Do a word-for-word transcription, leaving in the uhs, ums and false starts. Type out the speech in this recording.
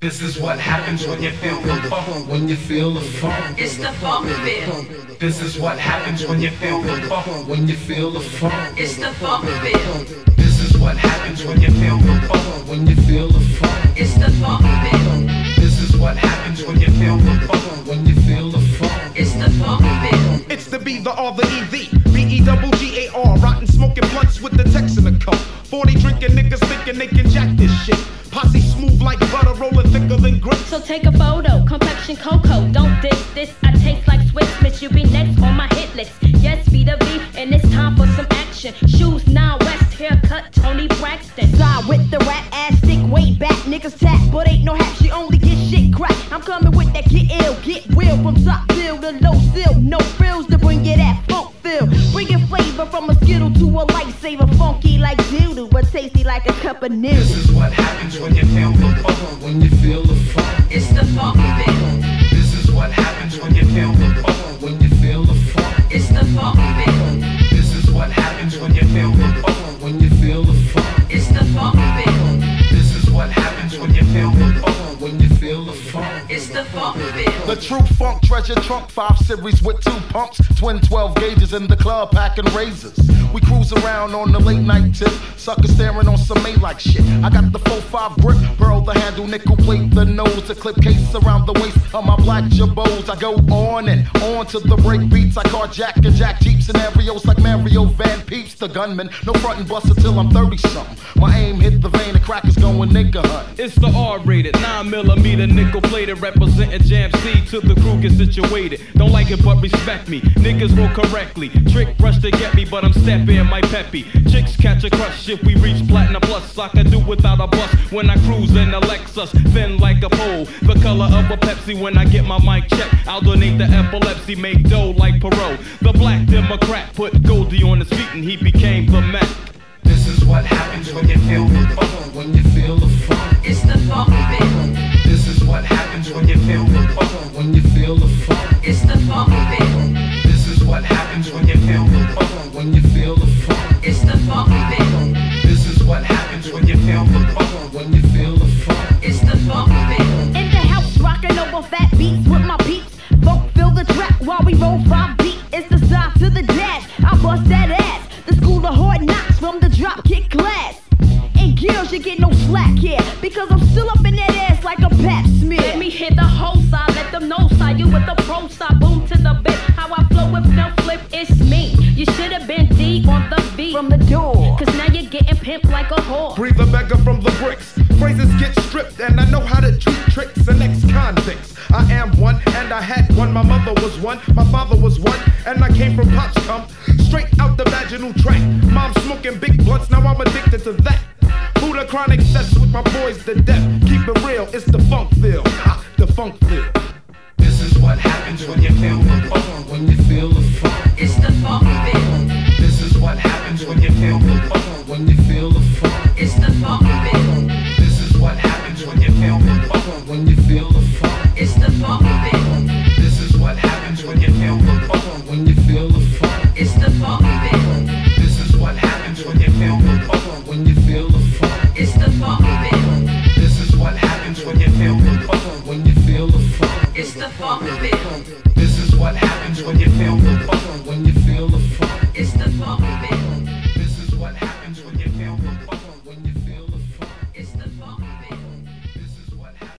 This is what happens when you feel the funk. When you feel the funk. It's the funk feel. This is what happens when you feel the funk. When you feel the funk. It's the funk feel. This is what happens when you feel the funk. When you feel the funk. It's the funk feel. This is what happens when you feel the funk. When you feel the funk. It's the funk feel. It's the B, the R, the E, the B E double G A R. Rotten smoking blunts with the text in the cup. forty drinking niggas thinking they can jack this shit. Posse smooth like butter, rolling thicker than grits. So take a photo, complexion cocoa. Don't diss this, I taste like Swiss Miss. You be next on my hit list. Yes, be the V, and it's time for some action. Shoes now West, haircut Tony Braxton. Side with the rat ass stick way back. Niggas tap, but ain't no hat. She only get shit crack. I'm coming with that get ill, get real. From top bill to low still. No frills to bring you that funk feel. Bringing flavor from a skittle to a lifesaver. Funky like doodle, but tasty like a cup of noodles. This is what happens when you feel the funk. When you feel the funk. It's the funk feel. This is what happens when you feel the funk. When you feel the funk. It's the funk feel. This is what happens when you feel the funk. When you feel the funk. It's the funk feel. This is what happens when you feel the funk. When you feel the funk. It's the funk feel. The true funk treasure trunk, five series with two pumps, twin twelve gauges in the club packing razors. We cruise around on the late night tip, suckers staring on some A-like shit. I got the four five grip, pearl the handle, nickel plate the nose, a clip case around the waist of my black jabos. I go on and on to the break beats. I carjack and jack Jeep scenarios like Mario Van Peeps, the gunman. No front and bust until I'm thirty something. My aim hit the vein, the crackers going nigga hunt. It's the R-rated, nine millimeter nickel plated, representing Jam C to the crew get situated. Don't like it but respect me, niggas roll correctly. Trick rush to get me, but I'm stepping my peppy. Chicks catch a crush if we reach platinum plus. I can do without a bus when I cruise in a Lexus, thin like a pole, the color of a Pepsi. When I get my mic checked, I'll donate the epilepsy, make dough like Perot. The black Democrat put Goldie on his feet and he became the Mac. This is what happens when you feel the funk. When you feel the funk. It's the funk feel. This is what happens when you feel the funk. When you feel the funk. It's the funk feel. This is what happens when you feel the funk. When you feel the funk. It's the funk feel. This is what happens when you feel the funk. When you feel the funk. It's the funk feel. In the house, rocking over fat beats with my peeps. Funk fill the track while we roll five beat. It's the side to the dash. I bust that ass. The school of hard knocks from the drop kick class. And girls, you get no slack here because I'm still up in that ass like a pap smear. Let me hit the whole side, let them know side. You with the pro side, boom to the bit. How I flow with no flip, it's me. You should have been D on the beat From the door. Cause now you're getting pimped like a whore. Breathe a beggar from the bricks. Phrases get stripped and I know how to treat tricks and ex-convicts. I am one and I had one. My mother was one, my father was one, and I came from Pop's come straight out the vaginal tract. Mom smoking big blunts, now I'm addicted to that. Buddha chronic sets with my boys to death. Keep it real, it's the funk feel. Ha, the funk feel. This is what happens when you feel the funk. When you feel the funk. It's the funk feel. This is what happens when you feel the funk. When you feel the funk. It's the funk feel. This is what happens when you feel the funk. When you feel the funk. It's the funk feel. This is what happens when you feel the funk. When you feel the funk. It's the funk feel. This is what happens when you feel the funk. When you feel the funk. It's the funk feel. This is what happens when you feel the funk. When you feel the funk. It's the funk feel. This is what happens when you feel the funk. When you feel the funk. It's the funk.